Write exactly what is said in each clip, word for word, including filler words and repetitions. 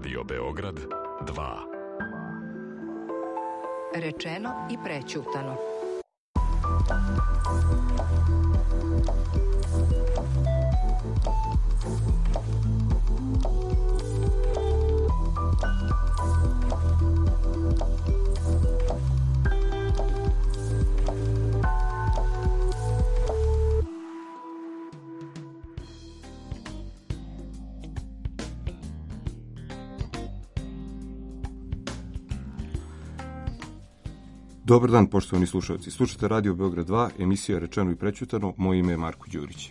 Radio Beograd dva. Rečeno i prećutano. Dobar dan, poštovani slušalci. Slušate Radio Beograd dva, emisija Rečeno i prećutano. Moje ime je Marko Đurić.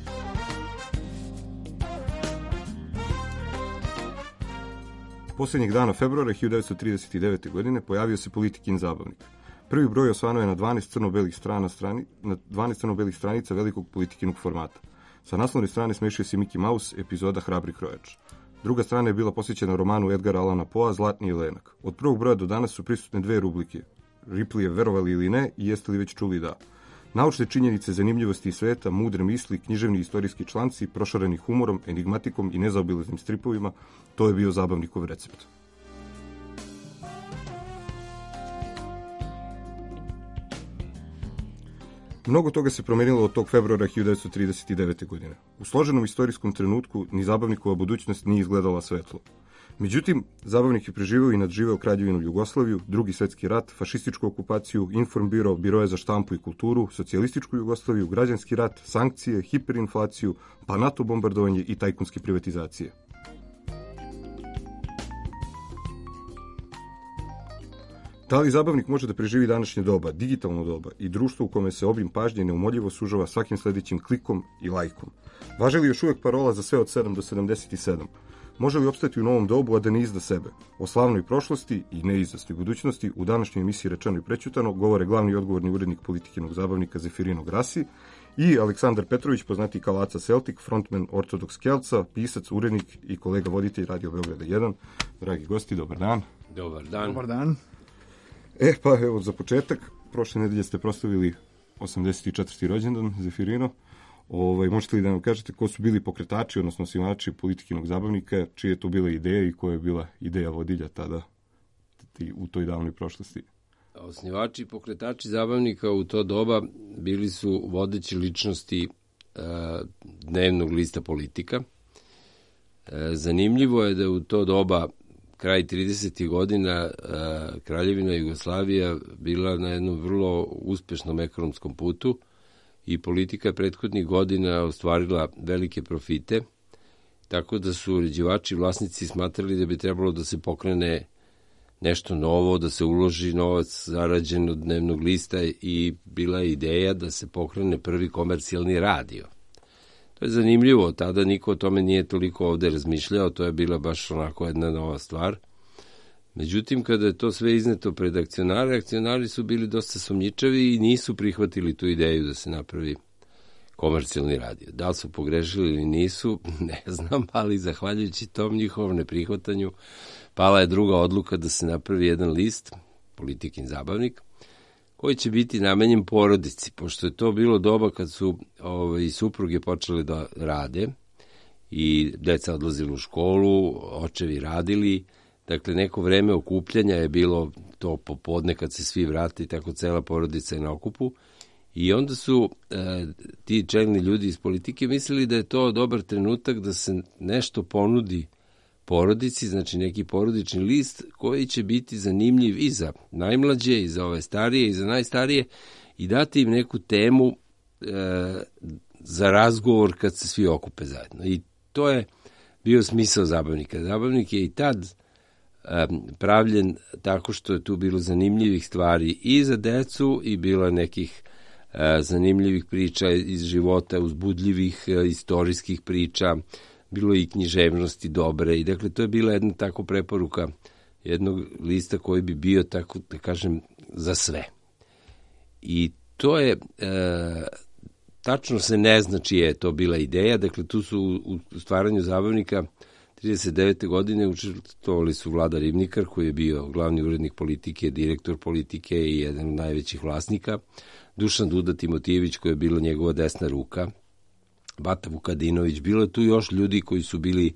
Poslednjeg dana februara hiljadu devetsto trideset devete. godine pojavio se Politikin zabavnik. Prvi broj osvano je na dvanaest crno-belih strana strani, na dvanaest crno-belih stranica velikog Politikinog formata. Sa naslovne strane smešio se Mickey Mouse, epizoda Hrabri krojač. Druga strana je bila posvećena romanu Edgara Allana Poea Zlatni jelenak. Od prvog broja do danas su prisutne dve rubrike. Ripley je verovali ili ne i jeste li već čuli da. Naučne činjenice, zanimljivosti iz sveta, mudre misli, književni i istorijski članci, prošareni humorom, enigmatikom i nezaobilaznim stripovima, to je bio zabavnikov recept. Mnogo toga se promenilo od tog februara hiljadu devetsto trideset devete. godine. U složenom istorijskom trenutku ni zabavnikova budućnost nije izgledala svetlo. Međutim, zabavnik je preživeo i nadživeo Kraljevinu Jugoslaviju, Drugi svetski rat, fašističku okupaciju, informbiro, biroje za štampu i kulturu, socijalističku Jugoslaviju, građanski rat, sankcije, hiperinflaciju, pa NATO bombardovanje i tajkunske privatizacije. Da li zabavnik može da preživi današnje doba, digitalno doba i društvo u kome se obim pažnje neumoljivo sužava svakim sledećim klikom i lajkom? Važe li još uvek parola za sve od sedam do sedamdeset sedam? Može li opstati u novom dobu, a da ne izda sebe? O slavnoj prošlosti i neizdastoj budućnosti u današnjoj emisiji Rečeno i prećutano govore glavni i odgovorni urednik Politikinog zabavnika Zefirino Grasi i Aleksandar Petrović, poznati kao Aca Celtic, frontman Ortodoks Kelca, pisac, urednik i kolega voditelj Radio Beograda jedan. Dragi gosti, dobar dan. Dobar dan. Dobar dan. E, pa evo, za početak, prošle nedelje ste proslavili osamdeset četvrti rođendan Zefirino. Ovaj, možete li da nam kažete ko su bili pokretači, odnosno osnivači Politikinog zabavnika, čije je to bila ideja i koja je bila ideja vodilja tada u toj davnoj prošlosti? Osnivači i pokretači zabavnika u to doba bili su vodeći ličnosti e, dnevnog lista Politika. E, zanimljivo je da u to doba, kraj tridesetih godina, e, Kraljevina Jugoslavija bila na jednom vrlo uspešnom ekonomskom putu i Politika prethodnih godina ostvarila velike profite, tako da su uređivači i vlasnici smatrali da bi trebalo da se pokrene nešto novo, da se uloži novac zarađen od dnevnog lista i bila je ideja da se pokrene prvi komercijalni radio. To je zanimljivo, tada niko o tome nije toliko ovde razmišljao, to je bila baš onako jedna nova stvar. Međutim, kada je to sve izneto pred akcionare, akcionari su bili dosta sumnjičavi i nisu prihvatili tu ideju da se napravi komercijalni radio. Da li su pogrešili ili nisu, ne znam, ali zahvaljujući tom njihovom neprihvatanju, pala je druga odluka da se napravi jedan list, Politikin zabavnik, koji će biti namenjen porodici, pošto je to bilo doba kad su ovaj, supruge počele da rade i deca odlazili u školu, očevi radili. Dakle, neko vreme okupljanja je bilo to popodne kad se svi vrate i tako cela porodica je na okupu. I onda su e, ti čelni ljudi iz Politike mislili da je to dobar trenutak da se nešto ponudi porodici, znači neki porodični list koji će biti zanimljiv i za najmlađe, i za ove starije, i za najstarije i dati im neku temu e, za razgovor kad se svi okupe zajedno. I to je bio smisao zabavnika. Zabavnik je i tad pravljen tako što je tu bilo zanimljivih stvari i za decu i bilo nekih zanimljivih priča iz života, uzbudljivih istorijskih priča, bilo i književnosti dobre i dakle to je bila jedna tako preporuka jednog lista koji bi bio tako da kažem za sve. I to je e, tačno se ne zna čija je to bila ideja, dakle tu su u stvaranju zabavnika trideset devete. godine učestvovali su Vlada Ribnikar, koji je bio glavni urednik Politike, direktor Politike i jedan od najvećih vlasnika, Dušan Duda Timotijević, koja je bila njegova desna ruka, Bata Vukadinović, bilo je tu još ljudi koji su bili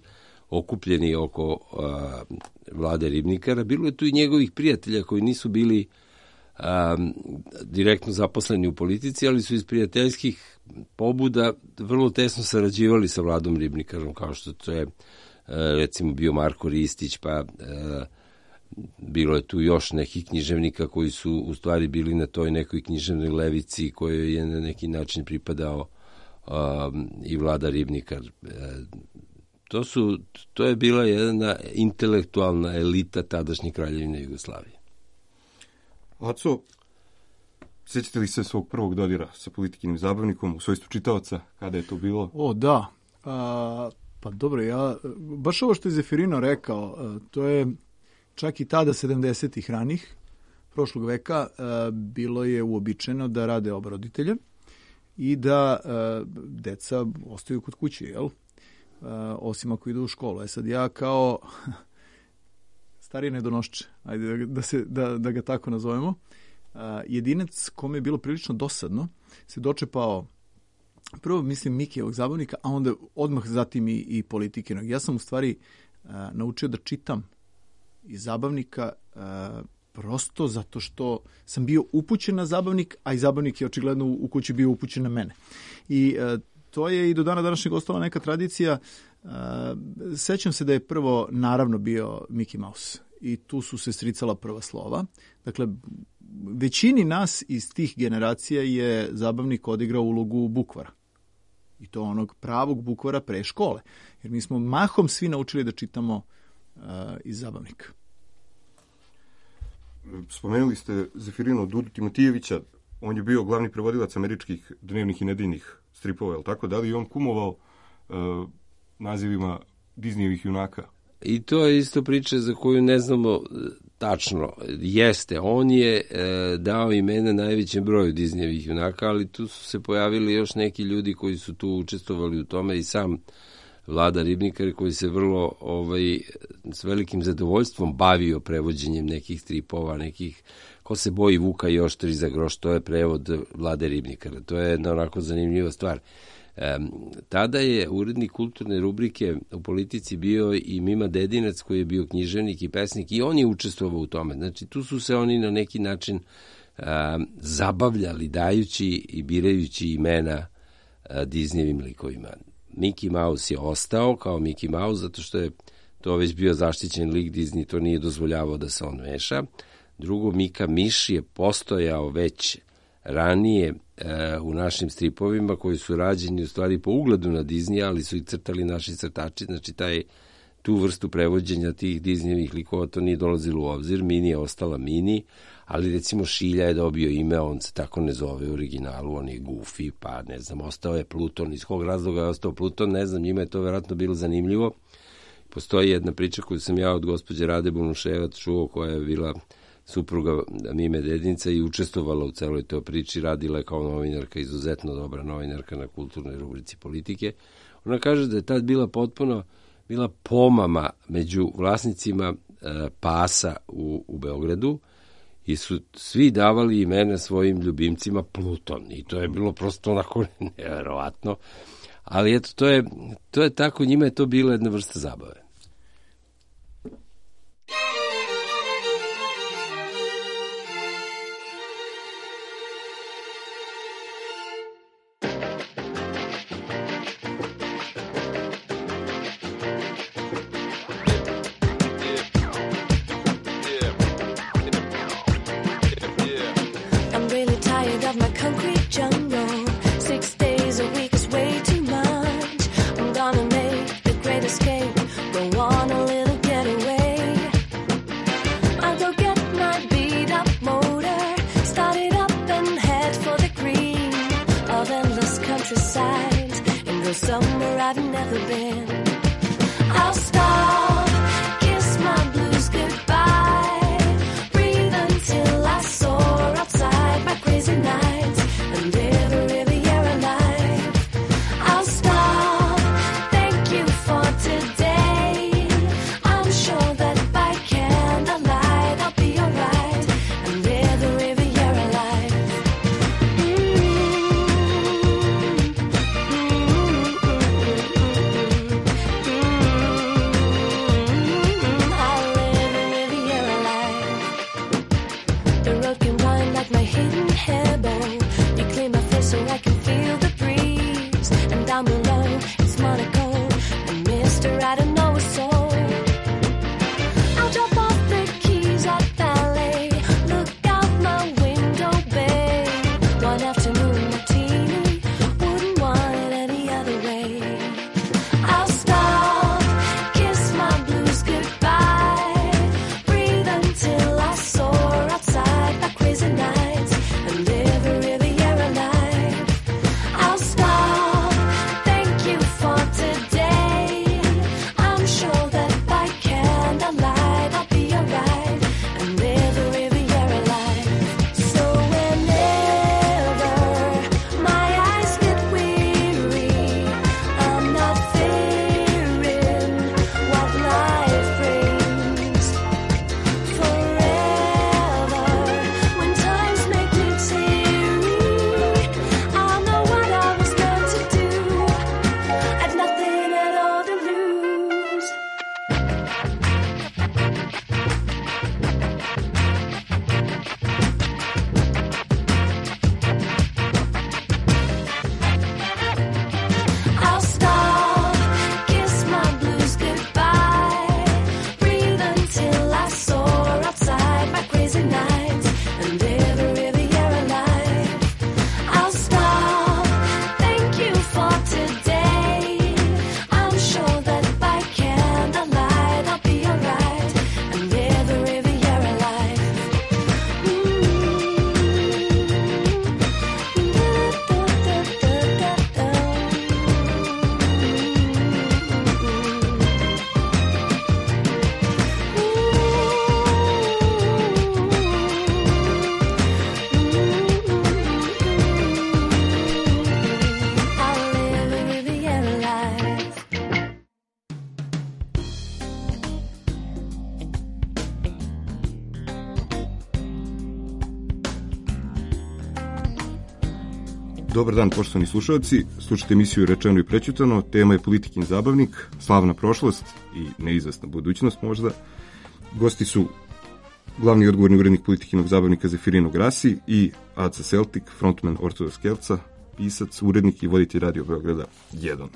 okupljeni oko a, Vlade Ribnikara. Bilo je tu i njegovih prijatelja koji nisu bili a, direktno zaposleni u politici, ali su iz prijateljskih pobuda vrlo tesno sarađivali sa Vladom Ribnikarom, kao što to je a, recimo bio Marko Ristić, pa a, bilo je tu još nekih književnika koji su u stvari bili na toj nekoj književnoj levici kojoj je na neki način pripadao um, i Vlada Ribnikar. E, to, su, to je bila jedna intelektualna elita tadašnje Kraljevine Jugoslavije. Aco, sjećate li se svog prvog dodira sa Politikinim zabavnikom u svojstvu čitaoca? Kada je to bilo? O, da. A, pa dobro, ja, baš ovo što je Zefirino rekao, a, to je čak i tada sedamdesetih ranih prošlog veka a, bilo je uobičajeno da rade oba roditelja i da a, deca ostaju kod kuće, jel? A, osim ako idu u školu. E sad ja kao stariji nedonošče, ajde da, da, se, da, da ga tako nazovemo, a, jedinac kome je bilo prilično dosadno se dočepao prvo, mislim, Mikijevog zabavnika, a onda odmah zatim i, i Politikinog. Ja sam u stvari a, naučio da čitam iz zabavnika a, prosto zato što sam bio upućen na zabavnik, a i zabavnik je očigledno u, u kući bio upućen na mene. I a, to je i do dana današnjeg ostala neka tradicija. A, sećam se da je prvo naravno bio Mickey Mouse i tu su se stricala prva slova. Dakle, većini nas iz tih generacija je zabavnik odigrao ulogu bukvara. I to onog pravog bukvara pre škole. Jer mi smo mahom svi naučili da čitamo uh, iz zabavnika. Spomenuli ste Zefirino Dudu Timotijevića. On je bio glavni prevodilac američkih dnevnih i nedeljnih stripova, je li tako? Da li je on kumovao uh, nazivima Disneyevih junaka? I to je isto priča za koju ne znamo tačno. Jeste, on je e, dao imena najvećem broju Disneyevih junaka, ali tu su se pojavili još neki ljudi koji su tu učestvovali u tome i sam Vlada Ribnikar koji se vrlo ovaj, s velikim zadovoljstvom bavio prevođenjem nekih stripova, nekih Ko se boji Vuka i oštri za groš, to je prevod Vlade Ribnikara. To je jedna onako zanimljiva stvar. E, tada je urednik kulturne rubrike u Politici bio i Mima Dedinac koji je bio književnik i pesnik i on je učestvovao u tome. Znači tu su se oni na neki način a, zabavljali dajući i birajući imena a, Disneyevim likovima. Mickey Mouse je ostao kao Mickey Mouse zato što je to već bio zaštićen lik, Disney to nije dozvoljavao da se on meša. Drugo, Mika Miš je postojao već ranije e, u našim stripovima koji su rađeni u stvari po ugledu na Disney, ali su i crtali naši crtači, znači taj, tu vrstu prevođenja tih Disneyevih likova to nije dolazilo u obzir. Mini je ostala Mini, ali recimo Šilja je dobio ime, on se tako ne zove u originalu, on je Goofy, pa ne znam, ostao je Pluton, iz kog razloga je ostao Pluton, ne znam, njima je to verovatno bilo zanimljivo. Postoji jedna priča koju sam ja od gospođe Rade Bonuševac čuo, koja je bila supruga Mime Dedinca i učestvovala u celoj toj priči, radila je kao novinarka, izuzetno dobra novinarka na kulturnoj rubrici Politike. Ona kaže da je tad bila potpuno, bila pomama među vlasnicima e, pasa u, u Beogradu i su svi davali imena svojim ljubimcima Pluton i to je bilo prosto onako nevjerovatno. Ali eto, to je, to je tako, njima je to bila jedna vrsta zabave. The road can wind like my hidden hair bow. You clean my face so I can feel the breeze. And down below, it's Monaco. And Mister I don't know a soul. I'll drop off the keys at ballet. Look out my window, babe. One afternoon martini. Wouldn't want it any other way. I'll stop, kiss my blues goodbye. Breathe until I soar outside by crazy nights and live a Riviera life. I'll stop, thank you for today. I'm sure that by candlelight I'll be alright and live a Riviera life. So whenever my eyes get weary, I'm not fearing what life brings. Forever, when times make me teary, I'll know what I was meant to do. I've nothing at all to lose. I'll stop, kiss my blues goodbye. Breathe until I soar outside by crazy nights and live a Riviera life. I'll stop, thank you for today. I'm sure that by candlelight I'll be alright and live a Riviera life. I'll live a Riviera life. Dobar dan, poštovani slušalci. Slušajte emisiju Rečeno i prećutano. Tema je Politikin zabavnik, slavna prošlost i neizvesna budućnost možda. Gosti su glavni i odgovorni urednik Politikinog zabavnika Zefirino Grasi i Aca Celtik, frontman Ortodoks Kelca, pisac, urednik i voditelj Radio Beograda jedan.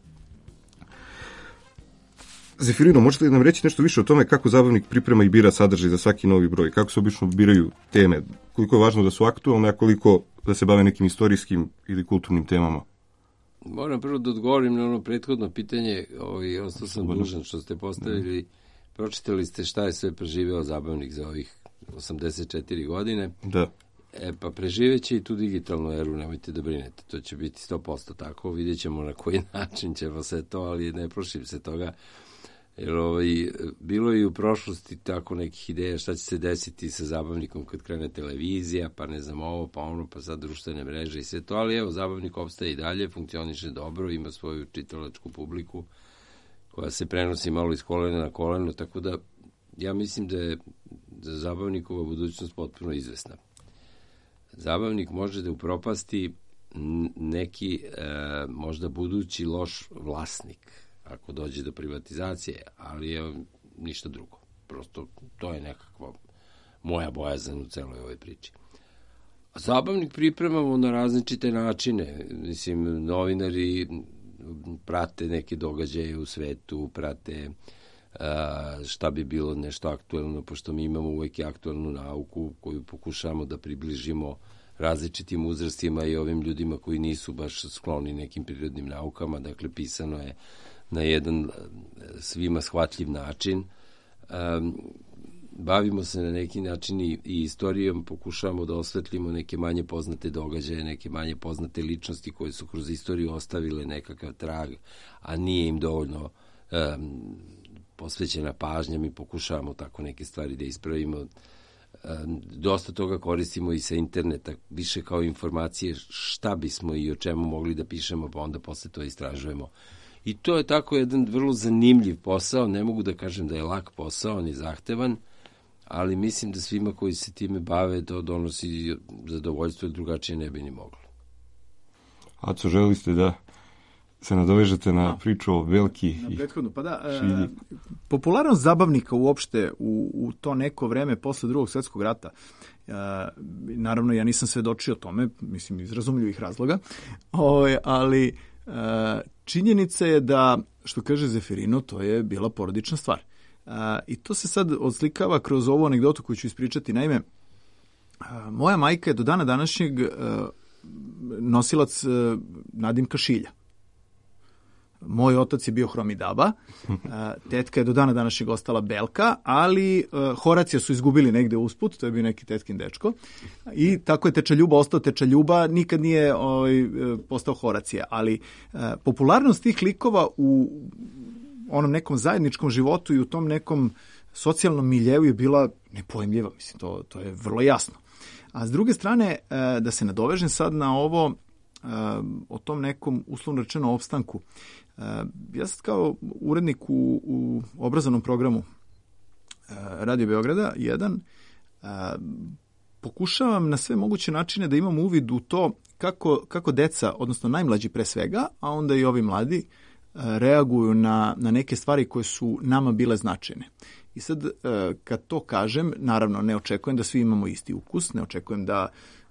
Zefirino, možete li nam reći nešto više o tome kako zabavnik priprema i bira sadržaj za svaki novi broj? Kako se obično biraju teme? Koliko je važno da su aktualne, a koliko da se bave nekim istorijskim ili kulturnim temama? Moram prvo da odgovorim na ono prethodno pitanje, ovaj, ostao sam dužan što ste postavili. Pročitali ste šta je sve preživeo zabavnik za ovih osamdeset četiri godine. Da. E, pa preživeće i tu digitalnu eru, nemojte da brinete, to će biti sto posto tako, vidjet ćemo na koji način ćemo sve to, ali ne prošlim se toga. Jer ovaj, bilo je i u prošlosti tako nekih ideja šta će se desiti sa zabavnikom kad krene televizija, pa ne znam ovo, pa ono, pa sad društvene mreže i sve to, ali evo, zabavnik opstaje i dalje, funkcioniše dobro, ima svoju čitalačku publiku koja se prenosi malo iz kolena na koleno, tako da ja mislim da je za zabavnikova budućnost potpuno izvesna. Zabavnik može da upropasti neki e, možda budući loš vlasnik ako dođe do privatizacije, ali je ništa drugo. Prosto to je nekakva moja bojazan u celoj ovoj priči. A zabavnik pripremamo na različite načine. Mislim, novinari prate neke događaje u svetu, prate a, šta bi bilo nešto aktuelno, pošto mi imamo uvek i aktuelnu nauku koju pokušamo da približimo različitim uzrastima i ovim ljudima koji nisu baš skloni nekim prirodnim naukama. Dakle, pisano je na jedan svima shvatljiv način. Um, bavimo se na neki način i, i istorijom, pokušavamo da osvetlimo neke manje poznate događaje, neke manje poznate ličnosti koje su kroz istoriju ostavile nekakav trag, a nije im dovoljno um, posvećena pažnja. Mi pokušavamo tako neke stvari da ispravimo. Um, dosta toga koristimo i sa interneta, više kao informacije šta bismo i o čemu mogli da pišemo, pa onda posle to istražujemo. I to je tako jedan vrlo zanimljiv posao, ne mogu da kažem da je lak posao, on je zahtevan, ali mislim da svima koji se time bave to donosi zadovoljstvo, jer drugačije ne bi ni moglo. Aco, želi ste da se nadovežete na A, priču o Belki na i prethodnu. Pa da, Šilji. E, popularnost zabavnika uopšte u, u to neko vreme posle drugog svjetskog rata, e, naravno ja nisam svedočio tome, mislim iz razumljivih razloga, o, ali e, činjenica je da, što kaže Zeferino, to je bila porodična stvar. E, I to se sad odslikava kroz ovu anegdotu koju ću ispričati. Naime, a, moja majka je do dana današnjeg e, nosilac e, nadimka Šilja. Moj otac je bio Hromidaba, tetka je do dana današnjeg ostala Belka, ali Horacija su izgubili negde usput, to je bio neki tetkin dečko, i tako je Tečaljuba ostao Tečaljuba, nikad nije ovaj, postao Horacija, ali popularnost tih likova u onom nekom zajedničkom životu i u tom nekom socijalnom miljeu je bila nepojmljiva, mislim, to, to je vrlo jasno. A s druge strane, da se nadovežem sad na ovo, o tom nekom, uslovno rečeno, opstanku. Ja sad kao urednik u, u obrazovnom programu Radio Beograda jedan pokušavam na sve moguće načine da imam uvid u to kako, kako deca, odnosno najmlađi pre svega, a onda i ovi mladi, reaguju na, na neke stvari koje su nama bile značajne. I sad, kad to kažem, naravno ne očekujem da svi imamo isti ukus, ne očekujem da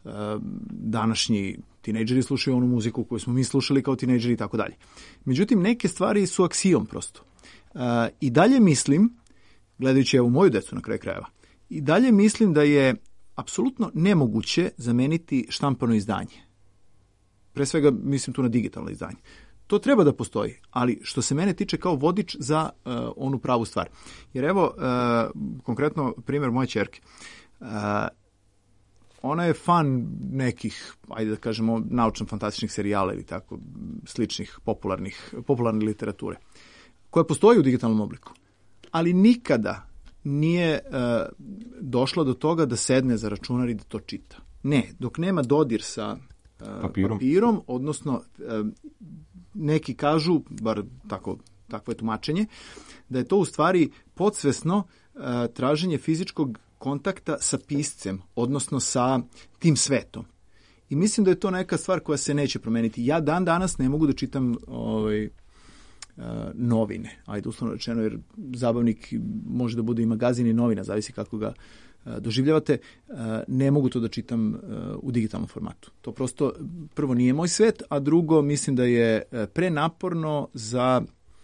današnji tinejdžeri slušaju onu muziku koju smo mi slušali kao tinejdžeri i tako dalje. Međutim, neke stvari su aksijom prosto. I dalje mislim, gledajući evo moju decu na kraju krajeva, i dalje mislim da je apsolutno nemoguće zameniti štampano izdanje. Pre svega mislim tu na digitalno izdanje. To treba da postoji, ali što se mene tiče kao vodič za uh, onu pravu stvar. Jer evo, uh, konkretno primjer moje ćerke. Uh, ona je fan nekih, ajde da kažemo, naučno-fantastičnih serijala ili tako, sličnih popularnih, popularne literature, koja postoji u digitalnom obliku. Ali nikada nije uh, došla do toga da sedne za računar i da to čita. Ne, dok nema dodir sa uh, papirom. papirom, odnosno uh, neki kažu, bar tako, takvo je tumačenje, da je to u stvari podsvesno uh, traženje fizičkog kontakta sa piscem, odnosno sa tim svetom. I mislim da je to neka stvar koja se neće promeniti. Ja dan danas ne mogu da čitam ovaj, uh, novine, ajde uslovno rečeno, jer zabavnik može da bude i magazin i novina, zavisi kako ga uh, doživljavate. Uh, ne mogu to da čitam uh, u digitalnom formatu. To prosto, prvo, nije moj svet, a drugo, mislim da je uh, prenaporno za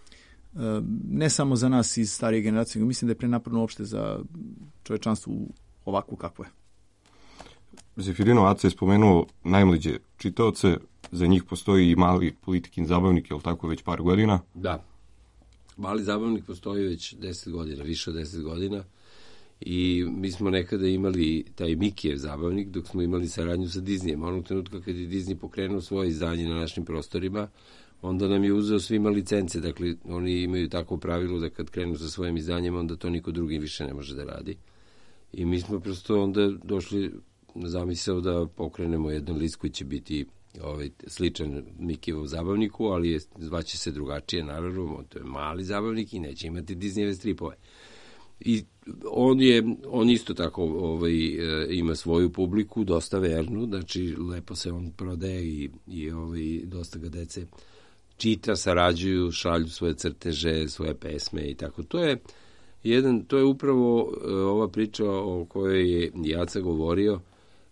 ne samo za nas iz starije generacije, mislim da je prenaporno uopšte za čovečanstvo ovako kakvo je. Zefirino Aca je spomenuo najmlađe čitaoce, za njih postoji i mali Politikin zabavnik, je li tako, već par godina? Da. Mali zabavnik postoji već deset godina, više od deset godina, i mi smo nekada imali taj Mikijev zabavnik dok smo imali saradnju sa Disneyem. Onog trenutka kad je Disney pokrenuo svoje izdanje na našim prostorima, onda nam je uzeo svima licence, dakle oni imaju tako pravilo da kad krenu sa svojim izdanjem, onda to niko drugi više ne može da radi. I mi smo prosto onda došli na zamisao da pokrenemo jedan list koji će biti ovaj, sličan Mikijevom zabavniku, ali je, zvaće se drugačije, naravno, to je mali zabavnik i neće imati Disneyjeve stripove. I on je, on isto tako ovaj, ima svoju publiku, dosta vernu, znači lepo se on prodaje i, i ovaj, dosta ga dece čita, sarađuju, šalju svoje crteže, svoje pesme i tako. To je jedan, to je upravo uh, ova priča o kojoj je Jaca govorio.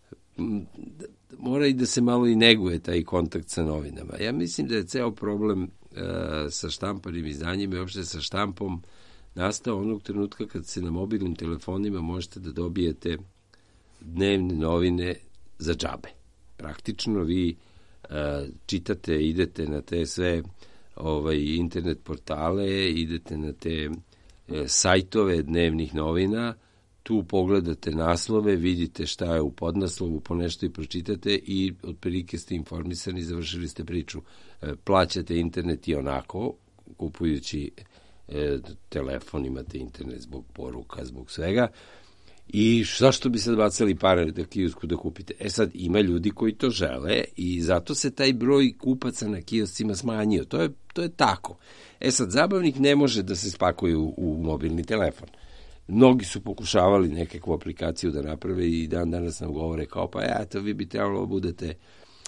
Mora i da se malo i neguje taj kontakt sa novinama. Ja mislim da je ceo problem uh, sa štampanim izdanjima i uopšte sa štampom nastao onog trenutka kad se na mobilnim telefonima možete da dobijete dnevne novine za džabe. Praktično vi čitate, idete na te sve ovaj, internet portale, idete na te e, sajtove dnevnih novina, tu pogledate naslove, vidite šta je u podnaslovu, po nešto i pročitate i otprilike ste informisani, završili ste priču. E, plaćate internet i onako, kupujući e, telefon, imate internet zbog poruka, zbog svega. I zašto bi sad bacali pare da kiosku da kupite? E sad, ima ljudi koji to žele i zato se taj broj kupaca na kioscima smanjio. To je, to je tako. E sad, zabavnik ne može da se spakuje u, u mobilni telefon. Mnogi su pokušavali nekakvu aplikaciju da naprave i dan danas nam govore kao, pa ja, to vi bi trebalo budete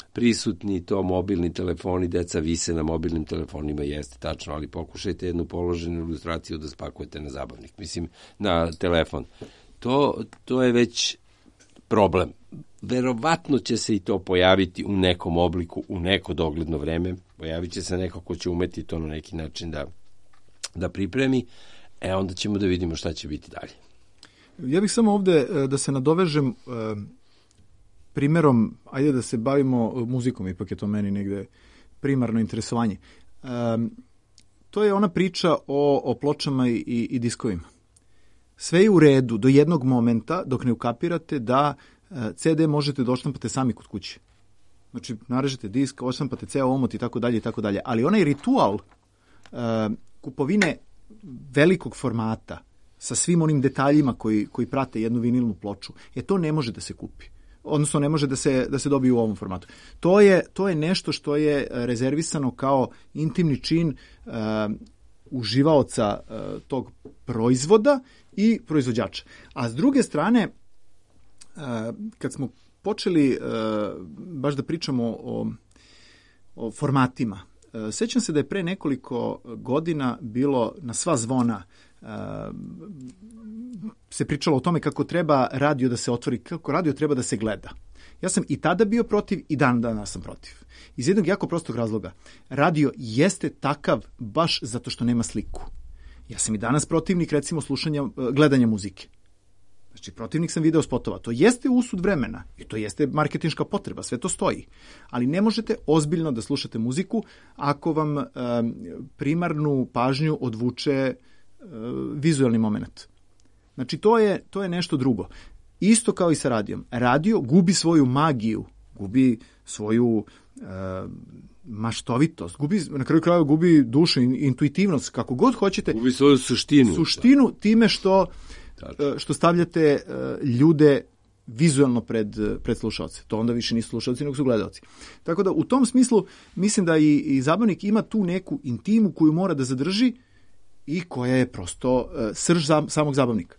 prisutni, to mobilni telefoni, deca vise na mobilnim telefonima, jeste tačno, ali pokušajte jednu položenu ilustraciju da spakujete na zabavnik, mislim, na telefon. To, to je već problem. Verovatno će se i to pojaviti u nekom obliku, u neko dogledno vreme. Pojavit će se neko ko će umeti to na neki način da, da pripremi, e onda ćemo da vidimo šta će biti dalje. Ja bih samo ovde da se nadovežem primerom, ajde da se bavimo muzikom, ipak je to meni negde primarno interesovanje. To je ona priča o, o pločama i, i diskovima. Sve je u redu do jednog momenta dok ne ukapirate da ce de možete da odštampate sami kod kuće. Znači, narežete disk, odštampate ceo omot i tako dalje i tako dalje. Ali onaj ritual uh, kupovine velikog formata sa svim onim detaljima koji, koji prate jednu vinilnu ploču, e to ne može da se kupi. Odnosno, ne može da se, da se dobije u ovom formatu. To je, to je nešto što je rezervisano kao intimni čin uh, uživaoca uh, tog proizvoda i proizvođača. A s druge strane, uh, kad smo počeli uh, baš da pričamo o, o formatima, uh, sećam se da je pre nekoliko godina bilo na sva zvona uh, se pričalo o tome kako treba radio da se otvori, kako radio treba da se gleda. Ja sam i tada bio protiv i dan danas sam protiv. Iz jednog jako prostog razloga. Radio jeste takav baš zato što nema sliku. Ja sam i danas protivnik, recimo, slušanja, gledanja muzike. Znači, protivnik sam video spotova. To jeste usud vremena i to jeste marketinška potreba, sve to stoji. Ali ne možete ozbiljno da slušate muziku ako vam um, primarnu pažnju odvuče um, vizualni moment. Znači, to je, to je nešto drugo. Isto kao i sa radijom. Radio gubi svoju magiju, gubi svoju uh, maštovitost, gubi, na kraju krajeva gubi dušu, intuitivnost, kako god hoćete. Gubi svoju suštinu. Suštinu time što, uh, što stavljate uh, ljude vizualno pred, pred slušalce. To onda više nisu slušalci, nego su gledalci. Tako da u tom smislu mislim da i, i zabavnik ima tu neku intimu koju mora da zadrži i koja je prosto uh, srž za, samog zabavnika.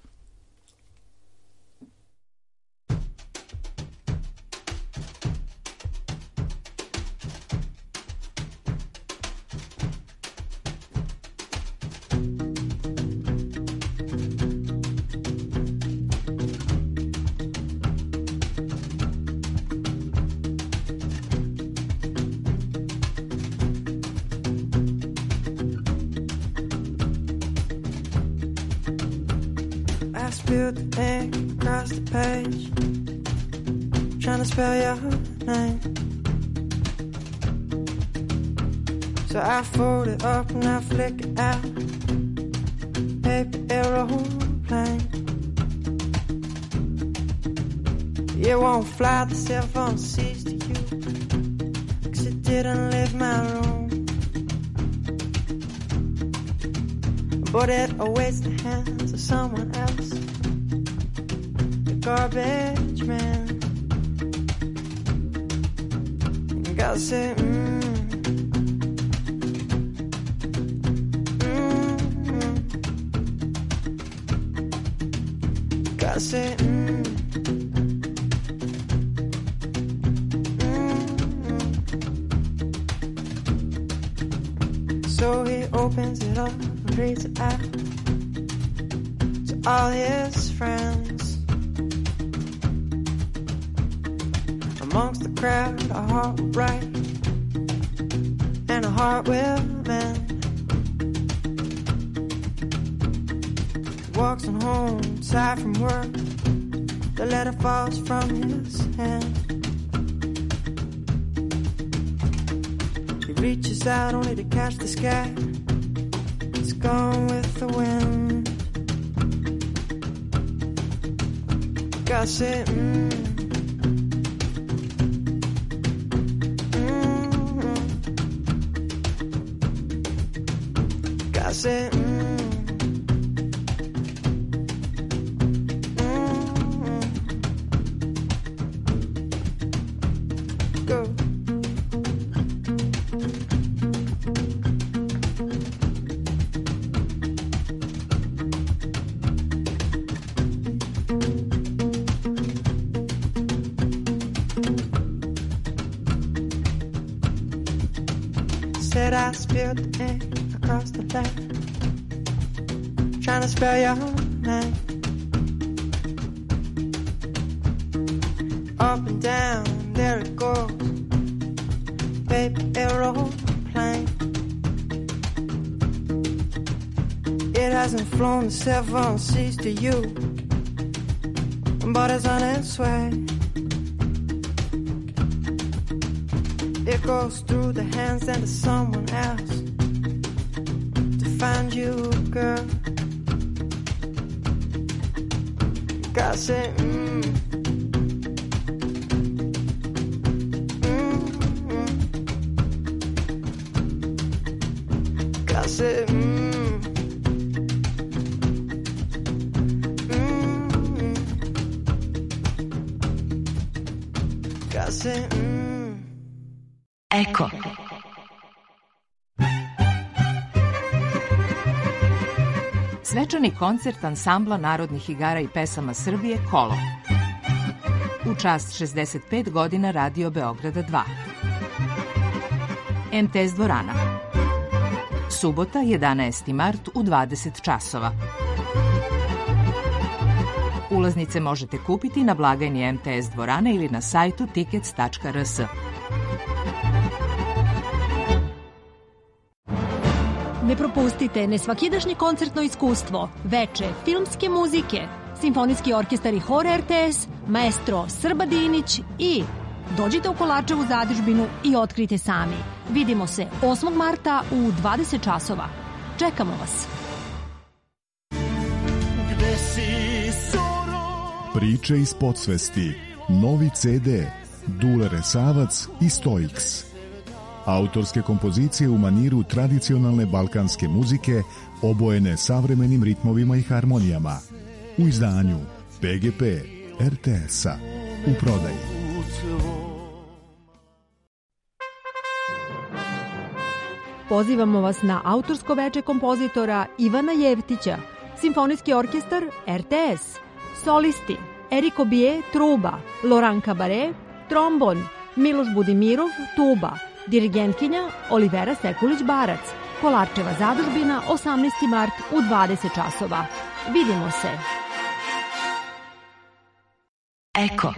Spilled the ink across the page, trying to spell your name. So I fold it up and I flick it out. Paper aeroplane. It won't fly, the cell phone sees to you, 'cause it didn't leave my room. But it awaits the hands of someone else, the garbage man. You gotta say, mm, mm, mm. You gotta say, mm, mm, mm. So he opens it up, reads it out to all his friends. Amongst the crowd, a heart will write and a heart will mend. Walks on home, tired from work. The letter falls from his hand. He reaches out only to catch the sky. It's gone with the wind. Gotta say, mm, mm, gotta say, mm, mm, go. said I spilled the ink across the land, trying to spell your name. Up and down, there it goes, baby aeroplane. It hasn't flown the seven seas to you, but it's on its way. It goes through the hands and to someone else to find you, girl. Gotta say, mmm. Mm-hmm. Gotta say, mmm. Mm-hmm. Gotta say, mmm. Eko. Svečani koncert ansambla narodnih igara i pesama Srbije Kolo. U čast šezdeset pet godina Radio Beograda dva. em te es dvorana. Subota, jedanaesti mart u dvadeset časova. Ulaznice možete kupiti na blagajni em te es dvorane ili na sajtu tickets tačka er es. Ne propustite nesvakidašnje koncertno iskustvo, veče filmske muzike, simfonijski orkestar i hor er te es, maestro Srba Dinić i dođite u Kolačevu zadužbinu i otkrite sami. Vidimo se osmog marta u dvadeset časova. Čekamo vas. Priče iz podsvesti. Novi ce de. Dule Resavac i Stoiks. Autorske kompozicije u maniru tradicionalne balkanske muzike obojene savremenim ritmovima i harmonijama. U izdanju pe ge pe er te es-a. U prodaji. Pozivamo vas na autorsko veče kompozitora Ivana Jevtića, simfonijski orkestar er te es, solisti Eriko Bije, truba, Loran Kabare, trombon, Miloš Budimirov, tuba, dirigentkinja Olivera Sekulić-Barac, Kolarčeva zadužbina, osamnaesti mart u dvadeset časova. Vidimo se. Eko.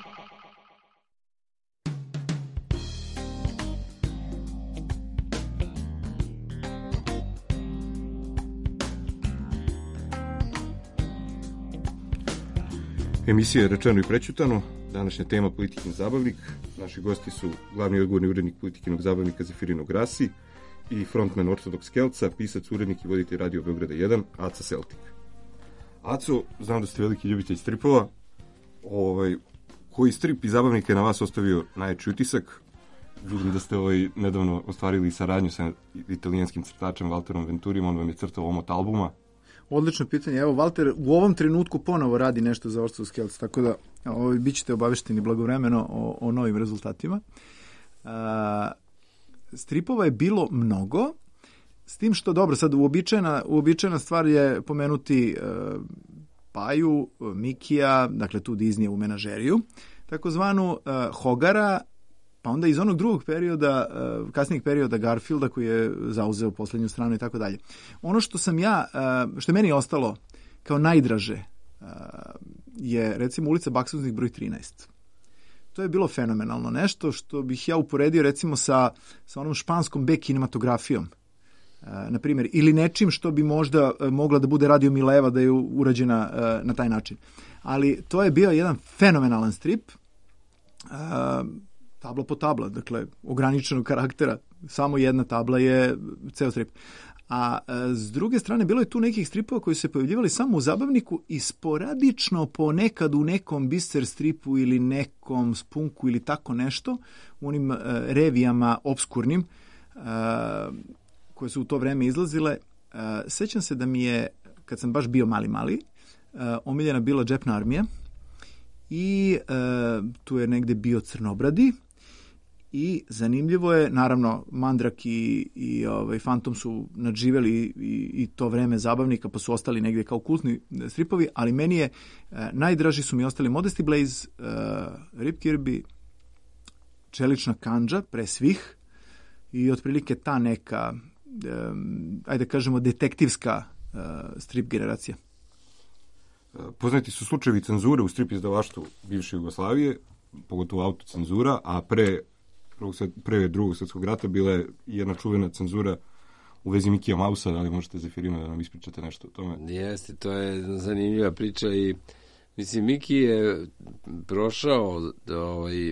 Emisija je Rečeno i prećutano. Današnja tema Politikin zabavnik. Naši gosti su glavni odgovorni urednik Politikinog zabavnika Zefirino Grasi i frontman Ortodoks Kelca, pisac, urednik i voditelj Radio Beograda jedan, Aca Celtik. Aco, znam da ste veliki ljubitelj stripova. Ovaj, koji strip i zabavnik je na vas ostavio najjači utisak? Vidim da ste ovaj, nedavno ostvarili saradnju sa italijanskim crtačem Walterom Venturim, on vam je crtao omot albuma. Odlično pitanje. Evo, Walter u ovom trenutku ponovo radi nešto za Ortodoks Kelca, tako da ovaj, bit ćete obavešteni blagovremeno o, o novim rezultatima. A, stripova je bilo mnogo, s tim što, dobro, sad uobičajena, uobičajena stvar je pomenuti uh, Paju, Mikija, dakle tu Disney u menažeriju, takozvanu uh, Hogara, pa onda iz onog drugog perioda, uh, kasnijeg perioda Garfielda koji je zauzeo poslednju stranu i tako dalje. Ono što sam ja, uh, što je meni ostalo kao najdraže uh, je recimo ulica Baksuznik broj trinaest. To je bilo fenomenalno. Nešto što bih ja uporedio recimo sa, sa onom španskom B kinematografijom. Uh, na primjer, ili nečim što bi možda uh, mogla da bude Radio Mileva da je urađena uh, na taj način. Ali to je bio jedan fenomenalan strip, uh, tabla po tabla, dakle ograničenog karaktera, samo jedna tabla je ceo strip. A uh, s druge strane, bilo je tu nekih stripova koji su se pojavljivali samo u zabavniku i sporadično ponekad u nekom biser stripu ili nekom spunku ili tako nešto, u onim uh, revijama obskurnim, uh, koje su u to vreme izlazile. Uh, sećam se da mi je, kad sam baš bio mali mali, uh, omiljena bila Džepna armija i uh, tu je negde bio Crnobradi i zanimljivo je, naravno, Mandrak i, i ovaj, Fantom su nadživeli i, i to vreme zabavnika, pa su ostali negde kao kultni stripovi, ali meni je uh, najdraži su mi ostali Modesty Blaze, uh, Rip Kirby, Čelična kandža, pre svih, i otprilike ta neka, um, ajde da kažemo, detektivska uh, strip generacija. Poznati su slučajevi cenzure u strip izdavaštvu bivše Jugoslavije, pogotovo autocenzura, a pre, pre drugog svjetskog rata bila je jedna čuvena cenzura u vezi Mikija Mausa. Da li možete, Zefirino, da nam ispričate nešto o tome? Jeste, to je zanimljiva priča i mislim, Miki je prošao ovaj,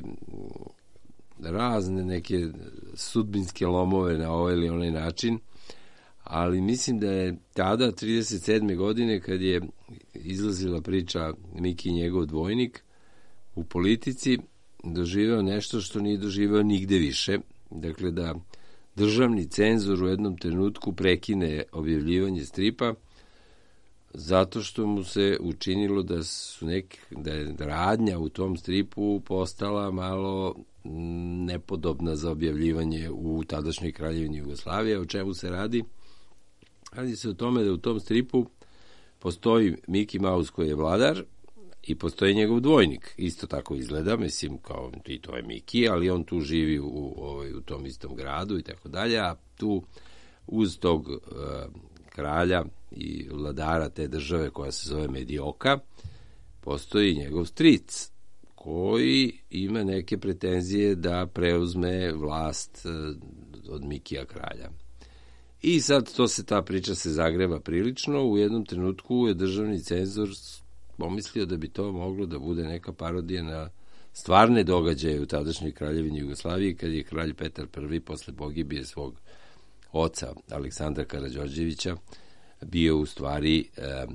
razne neke sudbinske lomove na ovaj ili onaj način, ali mislim da je tada, trideset sedme godine, kad je izlazila priča Miki i njegov dvojnik u politici, doživeo nešto što nije doživeo nigde više. Dakle, da državni cenzor u jednom trenutku prekine objavljivanje stripa zato što mu se učinilo da su nek, da je radnja u tom stripu postala malo nepodobna za objavljivanje u tadašnjoj Kraljevini Jugoslavije. O čemu se radi? Radi se o tome da u tom stripu postoji Miki Maus koji je vladar i postoji njegov dvojnik. Isto tako izgleda, mislim, kao i to je Miki, ali on tu živi u, u, u tom istom gradu i tako dalje, a tu uz tog uh, kralja i vladara te države koja se zove Medioka postoji njegov stric koji ima neke pretenzije da preuzme vlast uh, od Mikija kralja. I sad to se, ta priča se zagreva prilično. U jednom trenutku je državni cenzor pomislio da bi to moglo da bude neka parodija na stvarne događaje u tadašnjoj Kraljevini Jugoslaviji, kad je kralj Petar Prvi posle pogibije svog oca Aleksandra Karađorđevića bio u stvari eh,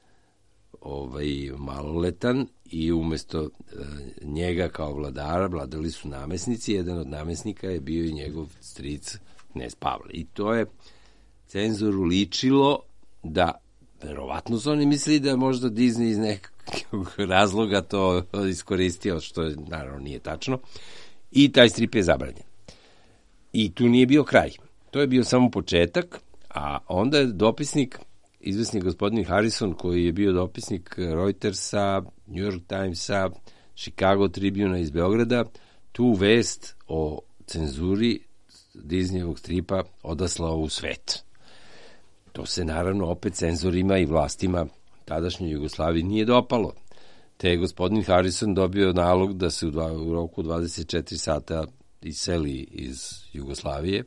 ovaj, maloletan i umesto eh, njega kao vladara vladali su namesnici. Jedan od namesnika je bio i njegov stric Knez Pavle. I to je cenzoru ličilo da verovatno su oni mislili da možda Disney iz nekog razloga to iskoristio, što je, naravno nije tačno, i taj strip je zabranjen. I tu nije bio kraj. To je bio samo početak, a onda je dopisnik, izvesni gospodin Harrison, koji je bio dopisnik Reutersa, New York Timesa, Chicago Tribuna iz Beograda, tu vest o cenzuri Disneyevog stripa odaslao u svet. To se naravno opet cenzorima i vlastima tadašnjoj Jugoslaviji nije dopalo. Te je gospodin Harrison dobio nalog da se u, dva, u roku dvadeset četiri sata iseli iz Jugoslavije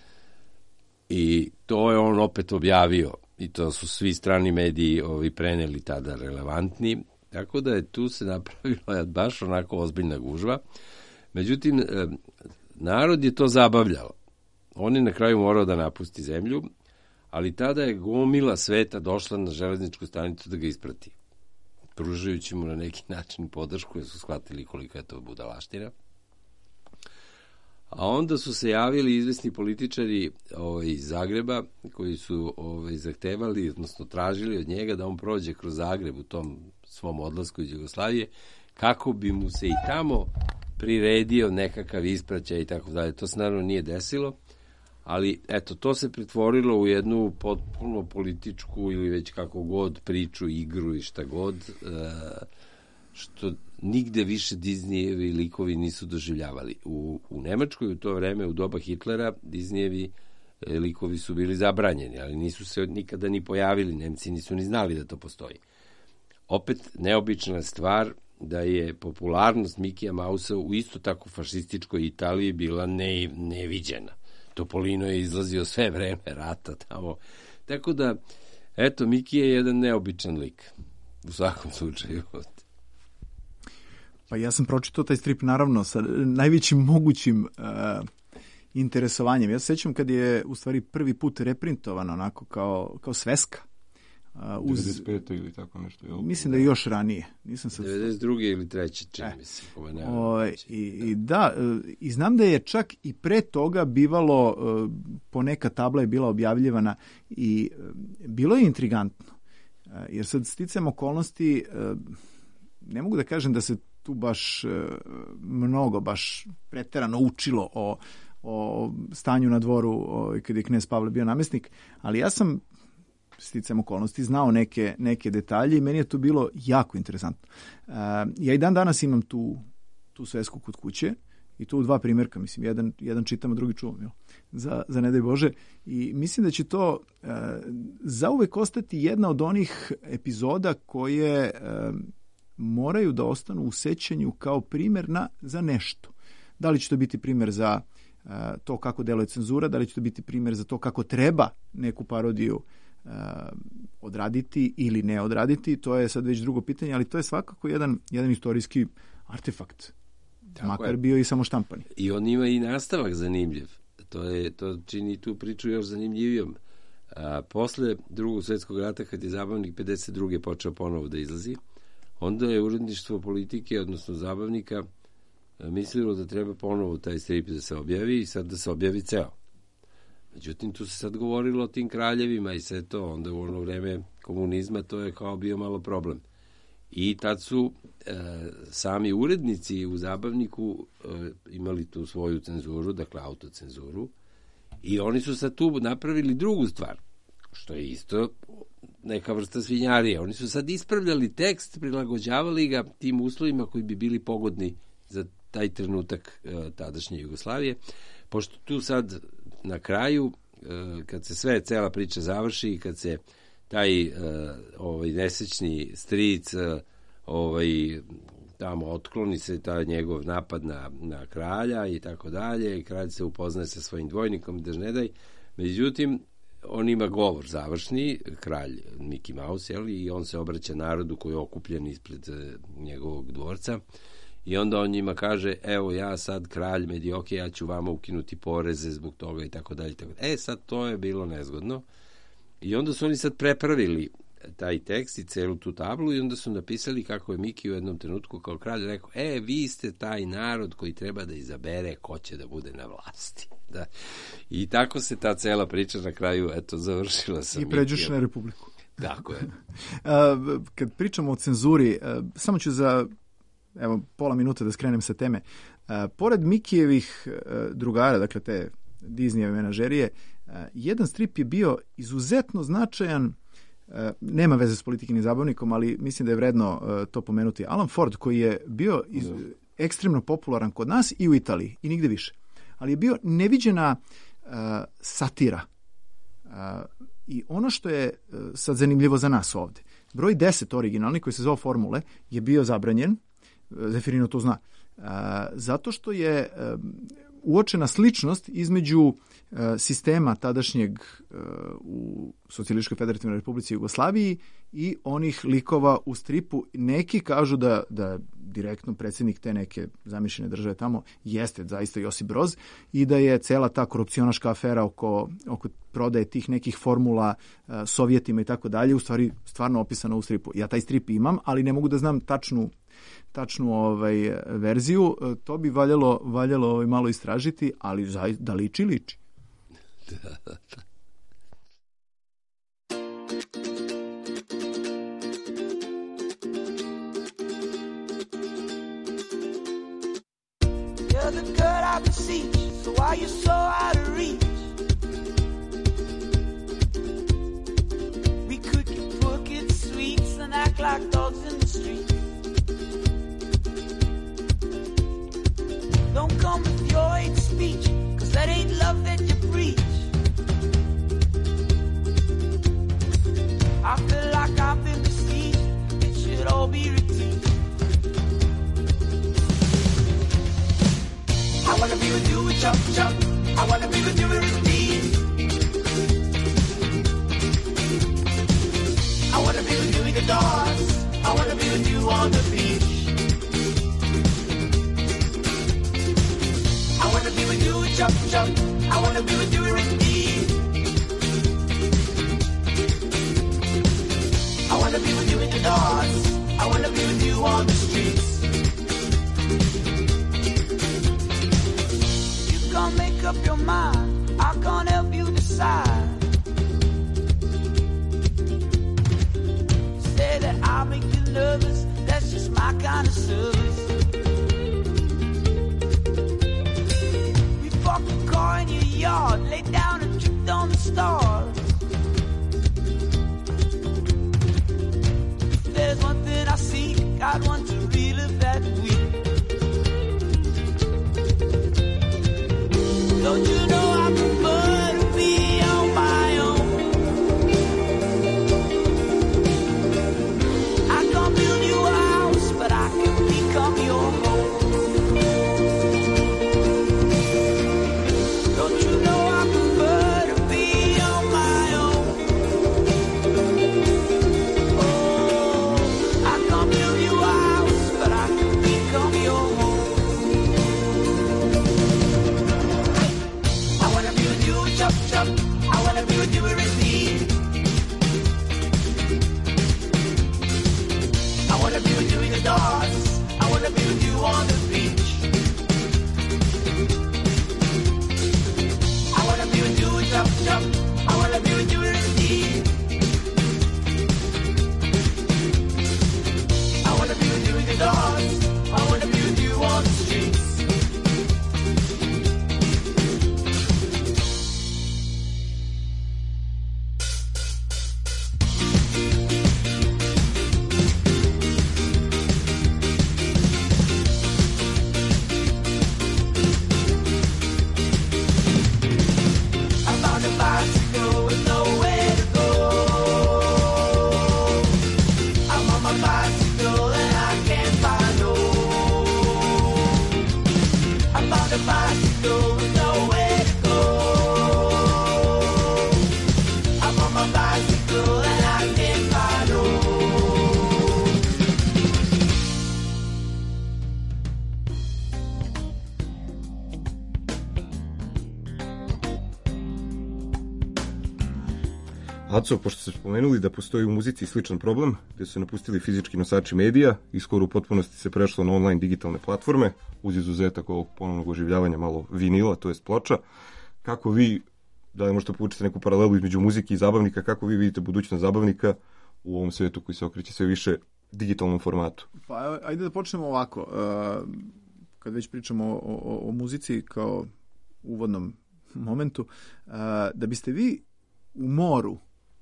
i to je on opet objavio i to su svi strani mediji ovi preneli tada relevantni, tako da je tu se napravila baš onako ozbiljna gužva. Međutim, narod je to zabavljao. On je na kraju morao da napusti zemlju, ali tada je gomila sveta došla na železničku stanicu da ga isprati, pružajući mu na neki način podršku, jer su shvatili koliko je to budalaština. A onda su se javili izvesni političari ovaj, iz Zagreba, koji su ovaj, zahtevali, odnosno tražili od njega da on prođe kroz Zagreb u tom svom odlasku iz Jugoslavije, kako bi mu se i tamo priredio nekakav ispraćaj i tako dalje. To se naravno nije desilo, ali eto, to se pretvorilo u jednu potpuno političku ili već kako god priču, igru i šta god, što nigde više Disneyevi likovi nisu doživljavali. U, u Nemačkoj u to vreme, u doba Hitlera, Disneyevi likovi su bili zabranjeni, ali nisu se nikada ni pojavili, Nemci nisu ni znali da to postoji. Opet, neobična stvar da je popularnost Mikija Mausa u isto tako fašističkoj Italiji bila ne, neviđena. Topolino je izlazio sve vreme rata tamo. Tako da, eto, Miki je jedan neobičan lik. U svakom slučaju. Pa ja sam pročitao taj strip, naravno, sa najvećim mogućim uh, interesovanjem. Ja se sećam kad je, u stvari, prvi put reprintovan onako kao, kao sveska. Uh, uz... devedeset pete ili tako nešto. Jel? Mislim da je još ranije. Nisam sad... devedeset druge ili treće čini e. mislim. O, i, i da, i znam da je čak i pre toga bivalo, poneka tabla je bila objavljivana i bilo je intrigantno. Jer sad sticajem okolnosti, ne mogu da kažem da se tu baš mnogo, baš preterano učilo o, o stanju na dvoru o, kad je knez Pavle bio namestnik, ali ja sam sticajem okolnosti znao neke, neke detalje i meni je to bilo jako interesantno. Uh, ja i dan danas imam tu, tu svesku kod kuće I tu dva primjerka, mislim, jedan, jedan čitam, a drugi čuvam, jel? Za, za ne daj Bože. I mislim da će to e, zauvek ostati jedna od onih epizoda koje e, moraju da ostanu u sećanju kao primjer na, za nešto. Da li će to biti primjer za e, to kako deluje cenzura, da li će to biti primjer za to kako treba neku parodiju e, odraditi ili ne odraditi, to je sad već drugo pitanje, ali to je svakako jedan, jedan istorijski artefakt. Tako makar je bio i samo štampani. I on ima i nastavak zanimljiv. To, je, to čini tu priču još zanimljivijom. A, posle drugog svjetskog rata, kad je Zabavnik pedeset druge počeo ponovo da izlazi, onda je uredništvo Politike, odnosno Zabavnika, mislilo da treba ponovo taj strip da se objavi i sad da se objavi ceo. Međutim, tu se sad govorilo o tim kraljevima i sve to. Onda u ono vreme komunizma to je kao bio malo problem. I tad su e, sami urednici u Zabavniku e, imali tu svoju cenzuru, dakle autocenzuru, i oni su sad tu napravili drugu stvar, što je isto neka vrsta svinjarije. Oni su sad ispravljali tekst, prilagođavali ga tim uslovima koji bi bili pogodni za taj trenutak e, tadašnje Jugoslavije, pošto tu sad na kraju, e, kad se sve, cela priča završi i kad se taj uh, ovaj nesečni stric uh, ovaj tamo otkloni se taj njegov napad na, na kralja i tako dalje, i kralj se upoznaje sa svojim dvojnikom, da ne daj. Međutim, on ima govor završni, kralj Mickey Mouse, jel, i on se obraća narodu koji je okupljen ispred uh, njegovog dvorca, i onda on njima kaže, evo ja sad kralj Medioke, ja ću vama ukinuti poreze zbog toga i tako dalje. E, sad to je bilo nezgodno. I onda su oni sad prepravili taj tekst i celu tu tablu i onda su napisali kako je Miki u jednom trenutku kao kralj rekao, e, vi ste taj narod koji treba da izabere ko će da bude na vlasti. Da. I tako se ta cela priča na kraju, eto, završila sa I pređeš na Republiku. Tako je. Kad pričamo o cenzuri, samo ću za evo, pola minuta da skrenem sa teme. Pored Mikijevih drugara, dakle te Disneyjeve menažerije, jedan strip je bio izuzetno značajan, nema veze s Politikinim Zabavnikom, ali mislim da je vredno to pomenuti. Alan Ford, koji je bio iz, ekstremno popularan kod nas i u Italiji, i nigde više. Ali je bio neviđena uh, satira. Uh, I ono što je uh, sad zanimljivo za nas ovde, broj deset originalni, koji se zove Formule, je bio zabranjen, Zefirino to zna, uh, zato što je uh, uočena sličnost između uh, sistema tadašnjeg uh, u Socijalističkoj federativnoj republici Jugoslaviji i onih likova u stripu. Neki kažu da, da direktno predsjednik te neke zamišljene države tamo jeste zaista Josip Broz i da je cela ta korupcionaška afera oko, oko prodaje tih nekih formula uh, Sovjetima i tako dalje, u stvari stvarno opisano u stripu. Ja taj strip imam, ali ne mogu da znam tačnu tačnu ovaj verziju, to bi valjalo, valjalo ovaj malo istražiti, ali da liči, liči. You're the girl I beseech, so why you so out of reach? We could get crooked sweets and act like dogs in the street. Don't come with your hate speech, cause that ain't love that you preach. I feel like I've been besieged, it should all be repeated. I wanna be with you with chop chop, I wanna be with you with peace. I wanna be with you in the dark, I wanna be with you on the beach. I wanna be with you, chop chop. I wanna be with you indeed. I wanna be with you in the dark. I wanna be with you on the streets. You can't make up your mind, I can't help you decide. Say that I make you nervous, that's just my kind of service. Park a car in your yard, lay down and tripped on the stars. If there's one thing I seek, I'd want to relive that week. the bicycle with nowhere to go. I'm on my bicycle and I can't find home. Aco, pošto ste spomenuli da postoji u muzici sličan problem, gde su se napustili fizički nosači medija i skoro u potpunosti se prešlo na online digitalne platforme, uz izuzetak ovog ponovnog oživljavanja malo vinila, to jest ploča, kako vi, da li možete poučiti neku paralelu između muzike i zabavnika, kako vi vidite budućnost zabavnika u ovom svetu koji se okreće sve više digitalnom formatu? Pa ajde da počnemo ovako. Uh, kad već pričamo o, o, o muzici kao uvodnom momentu, uh, da biste vi u moru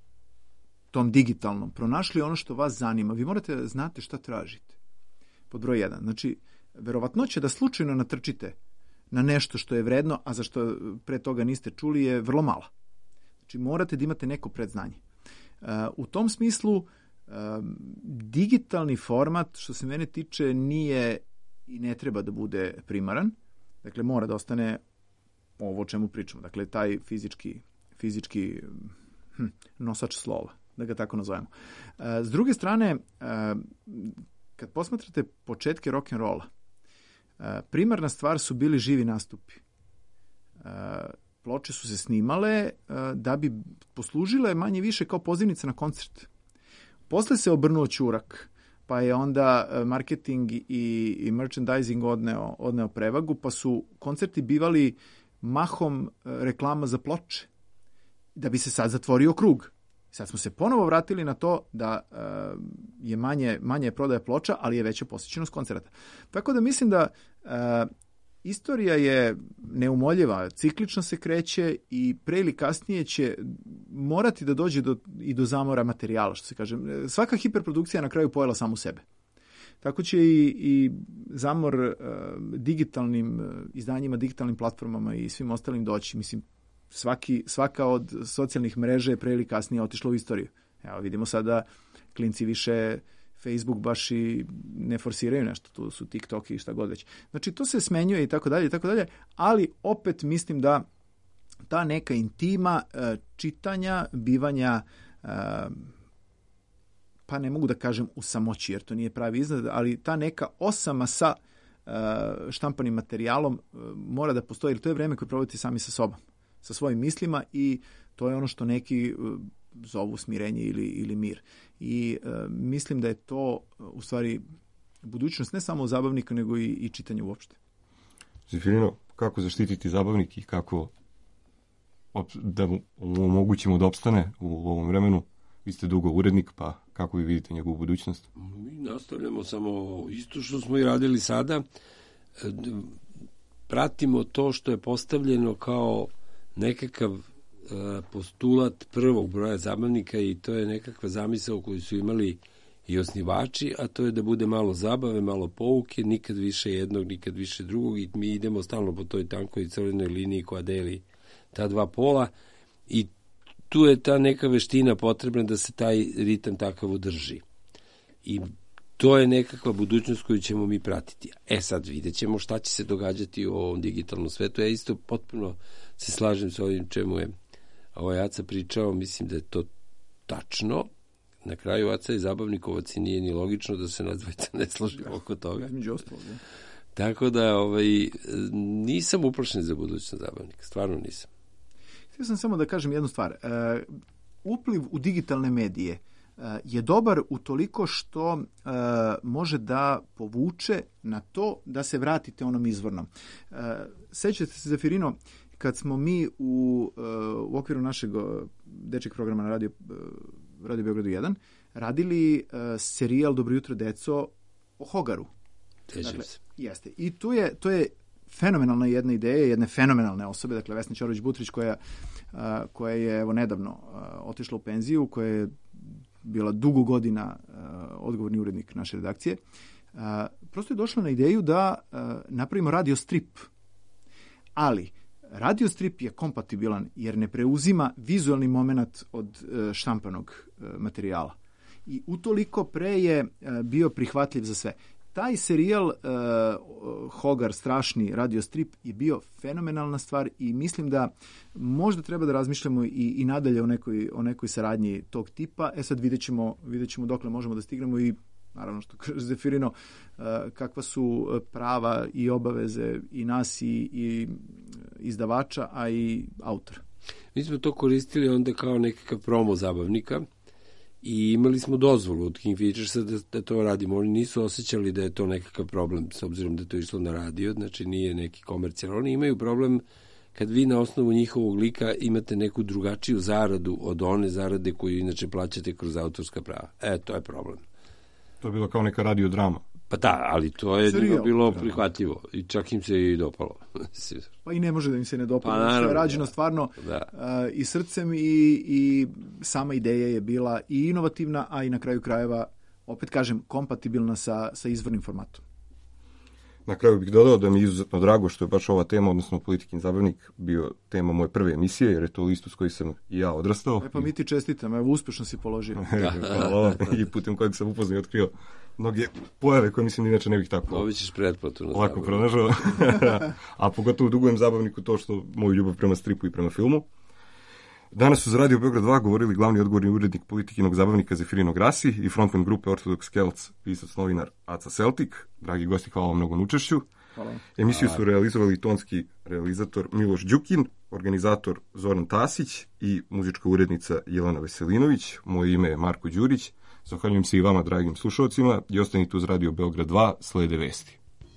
tom digitalnom pronašli ono što vas zanima, vi morate da znate šta tražite. Pod broj jedan. Znači, verovatnoća da slučajno natrčite na nešto što je vredno, a za što pre toga niste čuli, je vrlo mala. Znači, morate da imate neko predznanje. Uh, u tom smislu, uh, digitalni format, što se mene tiče, nije i ne treba da bude primaran. Dakle, mora da ostane ovo o čemu pričamo. Dakle, taj fizički, fizički hm, nosač slova, da ga tako nazovemo. Uh, s druge strane, uh, kad posmatrate početke rock'n'rolla, uh, primarna stvar su bili živi nastupi. Uh, ploče su se snimale uh, da bi poslužile manje više kao pozivnica na koncert. Posle se obrnuo ćurak, pa je onda marketing i, i merchandising odneo, odneo prevagu, pa su koncerti bivali mahom reklama za ploče, da bi se sad zatvorio krug. Sad smo se ponovo vratili na to da uh, je manje, manje prodaja ploča, ali je veća posjećenost koncerata. Tako da mislim da uh, istorija je neumoljiva, ciklično se kreće i pre ili kasnije će morati da dođe do, i do zamora materijala, što se kaže. Svaka hiperprodukcija je na kraju pojela samu sebe. Tako će i, i zamor uh, digitalnim uh, izdanjima, digitalnim platformama i svim ostalim doći. Mislim, svaki, svaka od socijalnih mreža je pre ili kasnije otišla u istoriju. Evo, vidimo sada klinci više Facebook baš i ne forsiraju nešto, tu su TikTok i šta god već. Znači, to se smenjuje i tako dalje, i tako dalje, ali opet mislim da ta neka intima uh, čitanja, bivanja, uh, pa ne mogu da kažem u samoći, jer to nije pravi izgled, ali ta neka osama sa uh, štampanim materijalom uh, mora da postoji, jer to je vreme koje provodite sami sa sobom, sa svojim mislima, i to je ono što neki uh, zovu smirenje ili, ili mir. I uh, mislim da je to uh, u stvari budućnost ne samo zabavnika, nego i, i čitanja uopšte. Zefirino, kako zaštititi zabavnik i kako da mu omogućimo da opstane u ovom vremenu? Vi ste dugo urednik, pa kako vi vidite njegovu budućnost? Mi nastavljamo samo isto što smo i radili sada. Pratimo to što je postavljeno kao nekakav postulat prvog broja zabavnika, i to je nekakva zamisao koju su imali i osnivači, a to je da bude malo zabave, malo pouke, nikad više jednog, nikad više drugog, i mi idemo stalno po toj tankoj crvenoj liniji koja deli ta dva pola, i tu je ta neka veština potrebna da se taj ritam takav održi. I to je nekakva budućnost koju ćemo mi pratiti. E sad vidjet ćemo šta će se događati u ovom digitalnom svetu. Ja isto potpuno se slažem sa ovim čemu je ovaj Aca pričao, mislim da je to tačno. Na kraju Aca je zabavnikovac i nije ni logično da se nas dvojica ne složimo oko toga. Tako da ovaj, nisam uplašen za budućnost zabavnika, stvarno nisam. Htio sam samo da kažem jednu stvar. Uh, upliv u digitalne medije uh, je dobar utoliko što uh, može da povuče na to da se vratite onom izvornom. Uh, sećate se, Zefirino, kad smo mi u, uh, u okviru našeg dečjeg programa na radio, uh, radio Beogradu jedan radili uh, serijal Dobro jutro, deco o Hogaru. Dakle, jeste. I tu je, to je fenomenalna jedna ideja, jedne fenomenalne osobe, dakle Vesna Ćorović-Butrić, koja, a, koja je evo nedavno a, otišla u penziju, koja je bila dugo godina a, odgovorni urednik naše redakcije. A, prosto je došla na ideju da a, napravimo radio strip. Ali radio strip je kompatibilan jer ne preuzima vizualni moment od a, štampanog a, materijala. I utoliko pre je a, bio prihvatljiv za sve. taj serijal uh, Hogar, strašni radio strip je bio fenomenalna stvar i mislim da možda treba da razmišljamo i, i nadalje o nekoj, o nekoj saradnji tog tipa. E sad vidjet ćemo, vidjet ćemo dokle možemo da stignemo i naravno što kaže Zefirino, uh, kakva su prava i obaveze i nas i, i izdavača, a i autora. Mi smo to koristili onda kao nekakav promo zabavnika i imali smo dozvolu od Kingfishersa da, da to radimo. Oni nisu osjećali da je to nekakav problem s obzirom da je to išlo na radio, znači nije neki komercijalni. Oni imaju problem kad vi na osnovu njihovog lika imate neku drugačiju zaradu od one zarade koju inače plaćate kroz autorska prava. E, to je problem. To je bilo kao neka radiodrama. Pa da, ali to je Serijal. bilo prihvatljivo i čak im se i dopalo. Pa i ne može da im se ne dopalo. Pa, Pa, naravno, je rađeno da. stvarno Da. uh, i srcem i, i sama ideja je bila i inovativna, a i na kraju krajeva, opet kažem, kompatibilna sa, sa izvornim formatom. Na kraju bih dodao da mi je izuzetno drago što je baš ova tema, odnosno Politikin zabavnik, bio tema moje prve emisije, jer je to list uz koji sam i ja odrastao. E pa mi ti čestitam, evo uspešno si položio. Hvala vam. I putem kojeg sam upoznao i otkrio mnoge pojave koje mislim da inače ne bih tako Dobit ćeš pretplatu na lako zabavnik. pronašao. A pogotovo dugujem zabavniku to što moju ljubav prema stripu i prema filmu. Danas su za Radio Beograd dva govorili glavni odgovorni urednik Politikinog zabavnika Zefirino Grasi i frontman grupe Ortodoks Kelc, pisac novinar Aca Celtik. Dragi gosti, hvala vam mnogo na učešću. Hvala. Emisiju su realizovali tonski realizator Miloš Đukin, organizator Zoran Tasić i muzička urednica Jelena Veselinović. Moje ime je Marko Đurić. Zahvaljujem se i vama, dragim slušalcima, i ostanite uz Radio Beograd dva, slede vesti.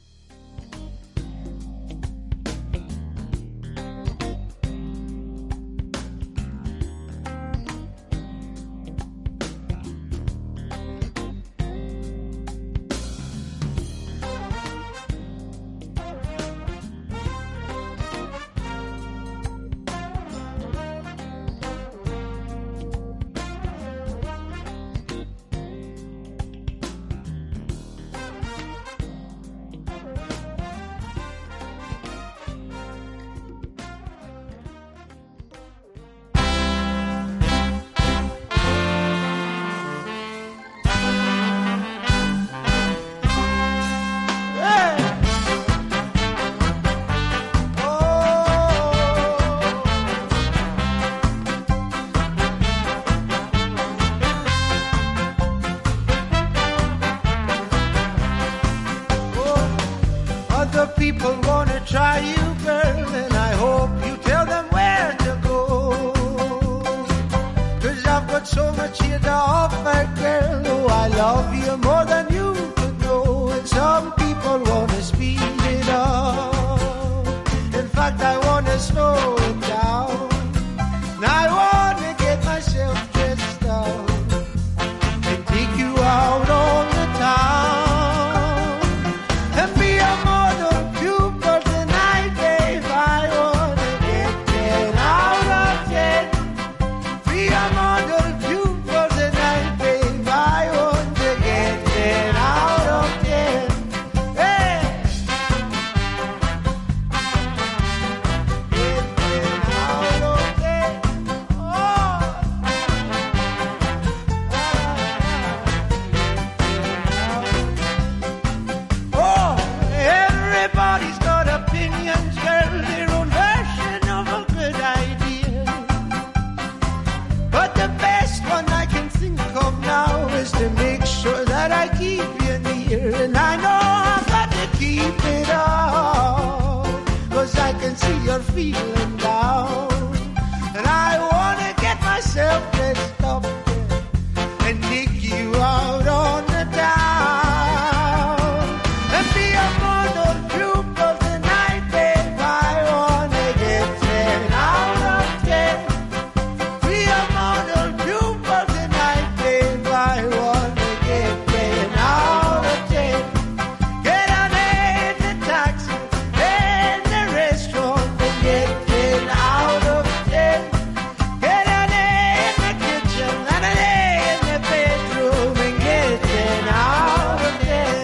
Other people wanna try you, girl, and I hope you tell them where to go. 'Cause I've got so much here to offer, girl. Oh, I love you more than you could know. And some people wanna speed it up. In fact, I wanna slow it down. And I wanna get myself dressed up and take you out on the town and be a model pupil tonight, babe. I wanna get ten out of ten. Be a model pupil tonight, babe. I want to get ten out of ten. Hey, get ten out of ten. Oh. Oh, everybody's got opinions, girl, their own version of a good idea. But the best one I can think of now is to make sure that I keep you near. And I know I've got to keep it up, 'cause I can see you're feeling down. And I want to get myself dressed up and take you out on the town and be a model pupil tonight, babe. I wanna get ten out of ten. Be a model pupil tonight, babe. I wanna get ten out of ten. Get on in the taxi, in the restaurant, and get ten out of ten. Get on in the kitchen, and in the bedroom, and get ten out of ten.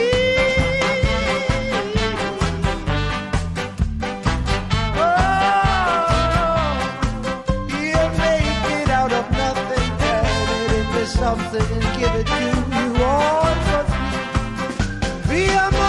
Oh, you'll make it out of nothing, turn it into something and give it to you all for free. be a